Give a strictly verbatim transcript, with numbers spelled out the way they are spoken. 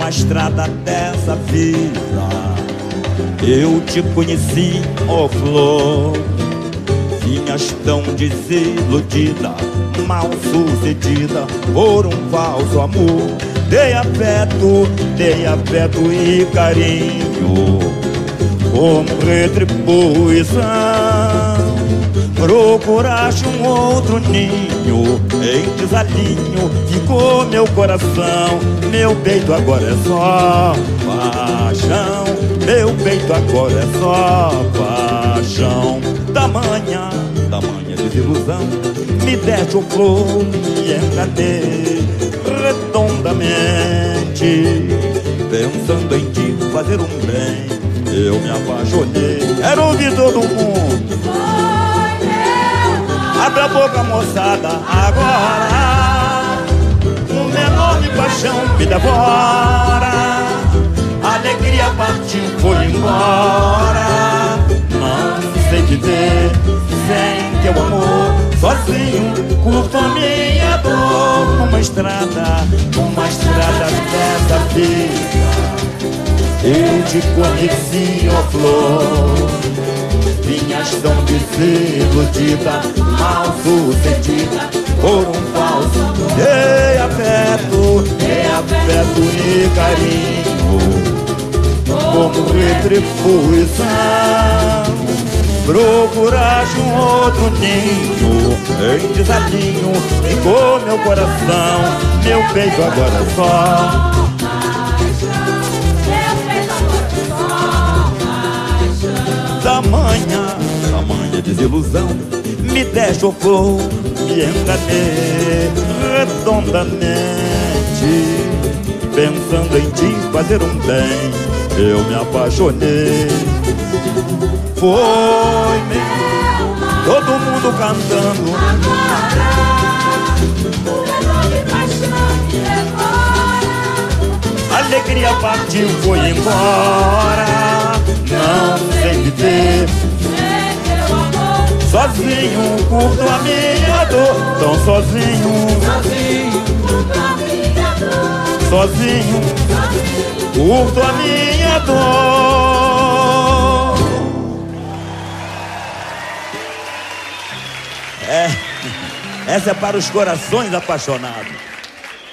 numa estrada dessa vida eu te conheci, ó flor. Vinhas tão desiludida, mal sucedida por um falso amor. Dei afeto, dei afeto e carinho como retribuição. Procuraste um outro ninho, em desalinho ficou meu coração. Meu peito agora é só paixão, meu peito agora é só paixão. Tamanha, tamanha desilusão, me deste o flor e enganei redondamente. Pensando em te fazer um bem, eu me apaixonei. Quero ouvir todo mundo. Abre a boca, moçada, agora. Uma enorme paixão me devora. A alegria partiu, foi embora. Não sei viver sem teu amor. Sozinho, curto a minha dor. Numa estrada, numa estrada dessa vida eu te conheci, ó flor. Vinhas tão desiludida, mal sucedida por um falso. Dei afeto, dei afeto e carinho como retribuição. Procuraste um outro ninho, em desalinho ficou meu coração. Meu peito agora é só tamanha, tamanha desilusão, me deste o flor, me enganei redondamente. Pensando em te fazer um bem, eu me apaixonei. Foi meu, todo mundo cantando. A alegria partiu, foi embora. Não sei viver sozinho, curto a minha dor. Tão sozinho, sozinho, curto a minha dor. É, essa é para os corações apaixonados.